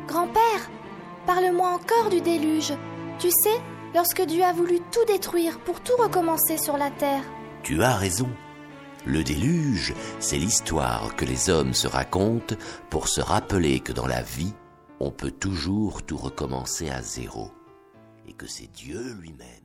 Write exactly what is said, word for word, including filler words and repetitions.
Grand-père, parle-moi encore du déluge. Tu sais, lorsque Dieu a voulu tout détruire pour tout recommencer sur la terre. Tu as raison. Le déluge, c'est l'histoire que les hommes se racontent pour se rappeler que dans la vie, on peut toujours tout recommencer à zéro et que c'est Dieu lui-même